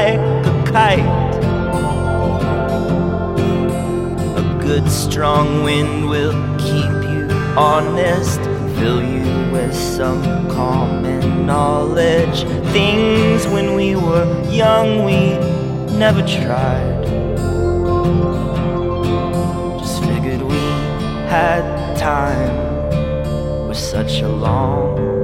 like a kite. A good strong wind will keep you honest, fill you with some common knowledge. Things when we were young we never tried. Just figured we had time with such a long